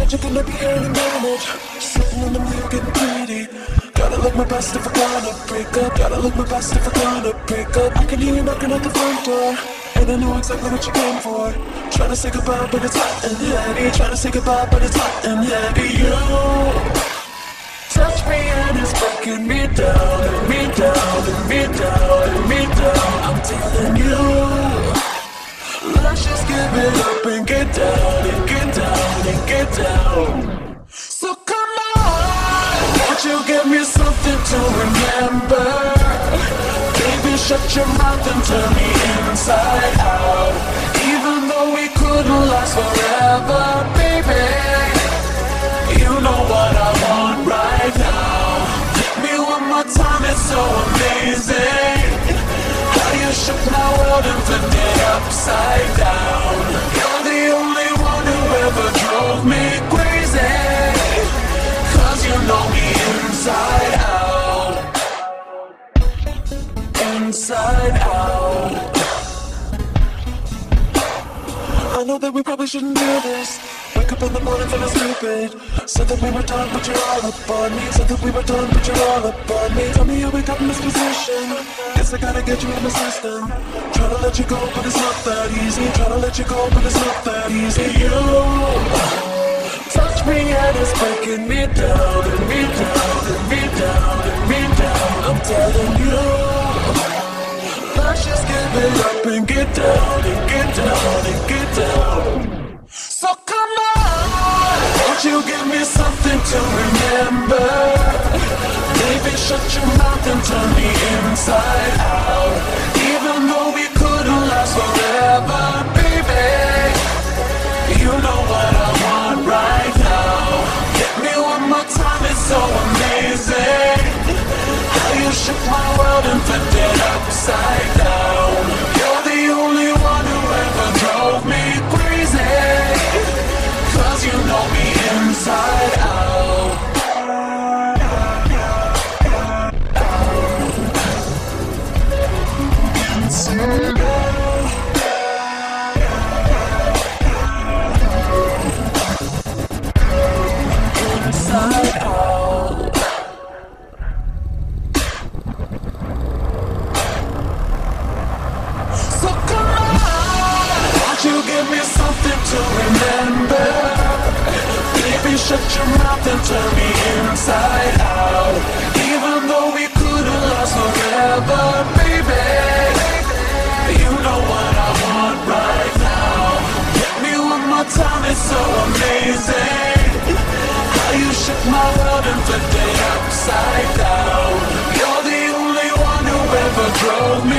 that you're gonna be earning damage. Sitting in the mirror getting pretty. Gotta look my best if I gonna break up. Gotta look my best if I gonna break up. I can hear you knocking at the front door, and I know exactly what you came for. Trying to say goodbye, but it's hot and heavy. Trying to say goodbye, but it's hot and heavy. You touch me and it's breaking me down, and me down, and me down, and me down. I'm telling you, let's just give it up and get down, and get down, and get down. So come on, won't you give me something to remember? Baby, shut your mouth and turn me inside out. Even though we couldn't last forever, baby, you know what I want right now. Hit me one more time, it's so amazing how you shook my world and flipped it upside down. You're the only one who ever drove me crazy, 'cause you know me inside out. Inside out. I know that we probably shouldn't do this. Wake up in the morning feeling stupid. Said that we were done, but you're all up on me. Said that we were done, but you're all up on me. Tell me how we got in this position. Guess I gotta get you in the system. Try to let you go, but it's not that easy. Try to let you go, but it's not that easy. You touch me and it's breaking me down, and me down, and me down, and me down. I'm telling you, let's just give it up and get down, and get down, and get down. So come on, won't you give me something to remember? Baby, shut your mouth and turn me inside out. Even though we couldn't last forever, baby, you know what I want right now. Hit me one more time, it's so amazing how you shook my world and flipped it upside down. You're the only one who ever drove me crazy, 'cause you know me inside out. Inside out. Inside out. So come on, won't you give me something to remember? Baby, shut your mouth and turn me inside out. Even though we couldn't last forever, baby, you know what I want right now. Hit me one more time, it's so amazing how you shook my world and flipped it upside down. You're the only one who ever drove me